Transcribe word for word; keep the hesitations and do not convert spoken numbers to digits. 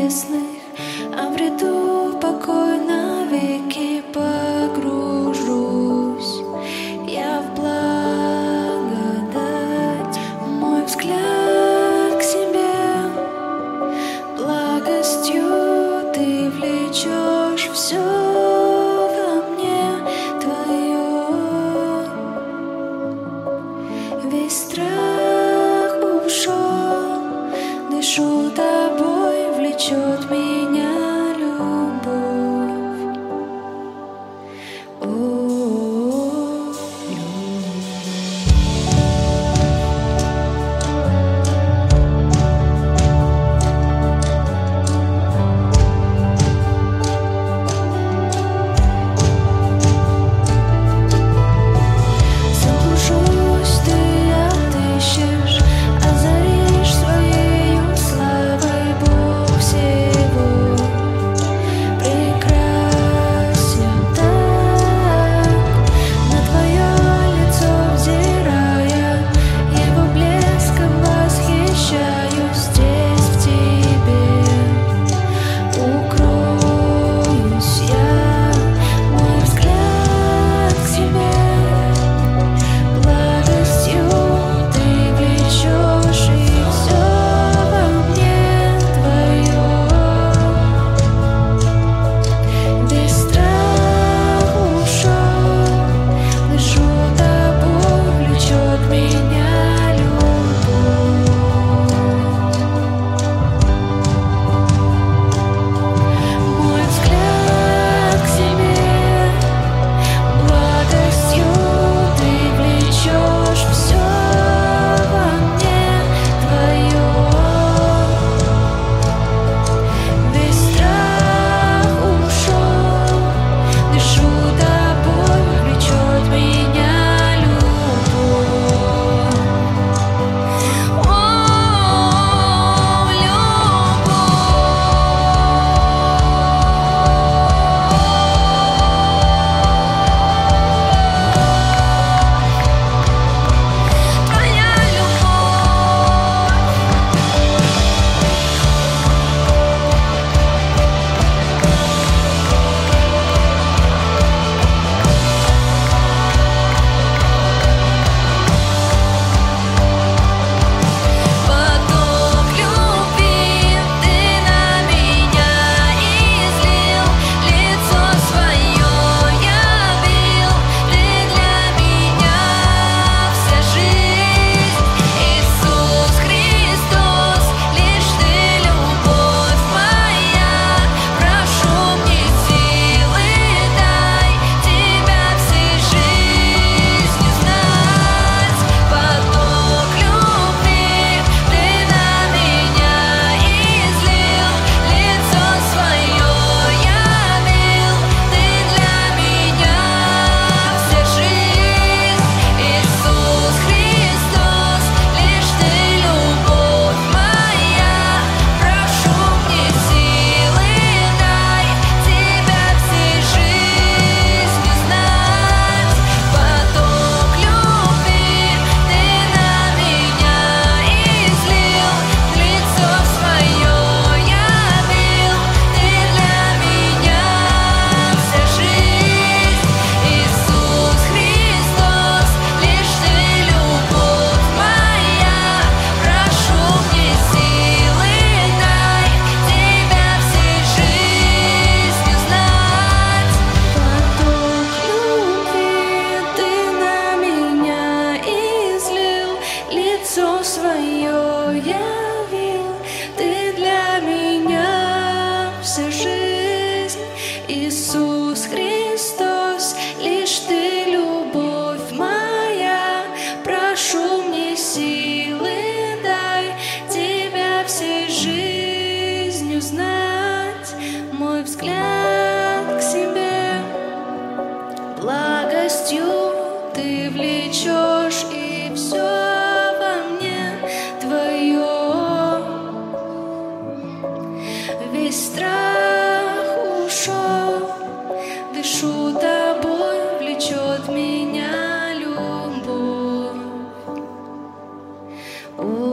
небесных, обрету покой навеки, погружусь я в благодать. Мой взгляд к себе благостью ты влечешь все во мне твое. Весь страх ушел, дышу тобой, влечет меня любовь. О, заблужусь, ты отыщешь, озаришь своею славой, Бог всего прекрасен так. На твое лицо взирая, его блеском восхищаюсь. Здесь в тебе укроюсь я. Мой взгляд к тебе благостью ты влечешь, и все во мне твое. Весь страх ушел, дышу тобой, влечет меня любовь. Мой взгляд к себе благостью ты влечешь, все во мне твое. Весь страх ушел, дышу тобой, влечет меня любовь. О, твоя поток любви ты на меня излил, лицо свое явил, ты для меня вся жизнь. Иисус Христос, лишь ты любовь моя. Прошу мне силы дай, тебя всей жизнью знать. Поток любви ты на меня излил, лицо свое явил, ты для меня вся жизнь. Иисус Христос, лишь ты любовь моя. Прошу мне силы дай, тебя всей жизнью знать. Поток любви ты на меня излил, лицо свое явил, ты для меня вся жизнь. Иисус Христос, лишь ты любовь моя. Прошу мне силы дай, тебя всей жизнью знать. Поток любви ты на меня излил, лицо свое явил, ты для меня вся жизнь. Иисус Христос, лишь ты любовь моя. Прошу мне силы дай, тебя всей жизнью знать. Мой взгляд к себе благостью ты влечешь, и все во мне твое. Весь страх ушел, дышу тобой, влечет меня любовь. О,